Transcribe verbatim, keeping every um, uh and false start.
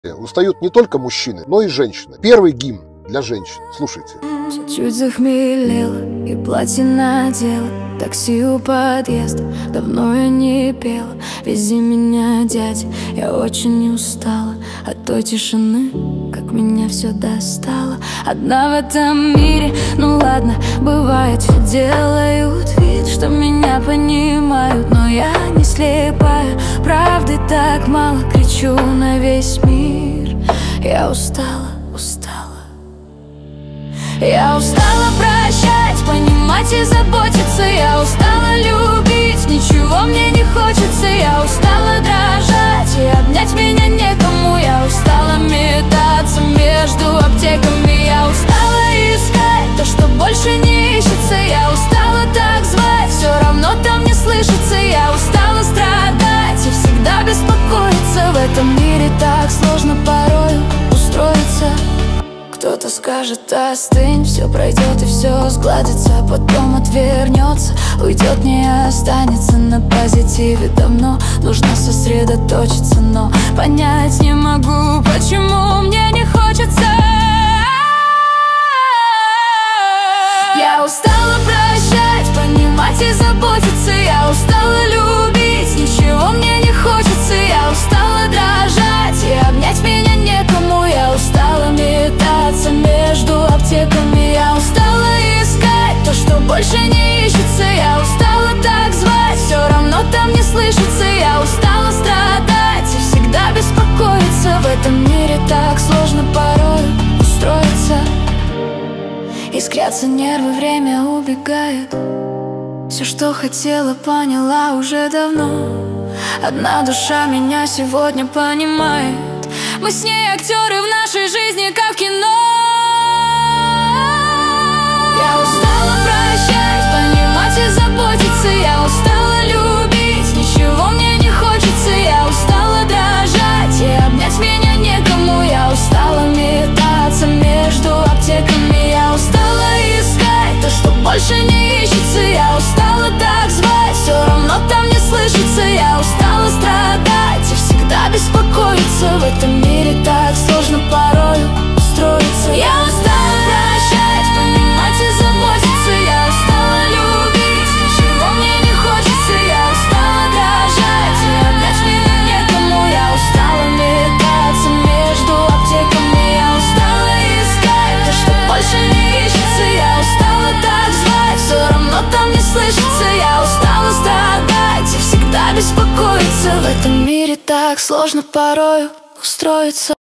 Устают не только мужчины, но и женщины. Первый гимн для женщин. Слушайте. Чуть-чуть захмелела и платье надела, такси у подъезда, давно я не пела. Вези меня, дядя, я очень устала от той тишины, как меня все достало. Одна в этом мире, ну ладно, бывает, делают вид, что меня понимают, но я не слепая, правды так мало, кричу на весь мир. Я устала, устала. Я устала прощать, понимать и заботиться. Я устала любить, ничего мне не хочется. Я устала дрожать, и обнять меня некому. Я устала метаться между аптеками. Я устала искать то, что больше не ищется. Я устала так звать, все равно там не слышится. Я устала страдать и всегда беспокоиться. В этом мире так сложно порою устроиться. Кто-то скажет: остынь, все пройдет и все сгладится, потом отвернется, уйдет, не останется. На позитиве давно нужно сосредоточиться, но понять не могу, почему мне не хочется. Я устала прощать, понимать и заботиться. Я устала любить, ничего мне не хочется. Я устала дрожать, и обнять меня некому. Я устала метаться между аптеками. Я устала искать то, что больше не ищется. Я устала так звать, все равно там не слышится. Я устала страдать и всегда беспокоиться. В этом мире так сложно порой устроиться. Искрятся нервы, время убегает. Все, что хотела, поняла уже давно. Одна душа меня сегодня понимает. Мы с ней актеры в нашей жизни, как в кино. Я устала прощать, понимать и заботиться. Я устала любить, ничего мне не хочется. Я устала дрожать, и обнять меня некому. Я устала метаться между аптеками. Я устала искать то, что больше не ищется. Я устала так звать, все равно там не слышится. Я устала страдать и всегда беспокоиться. В этом мире так сложно порою устроиться. Я устала прощать, понимать и заботиться. Я устала любить, ничего мне не хочется. Я устала дрожать, и обнять меня некому. Я устала метаться между аптеками. Я устала искать то, что больше не ищется. Я устала так звать, все равно там не слышится. Я устала страдать и всегда беспокоиться. В этом мире так сложно порою устроиться.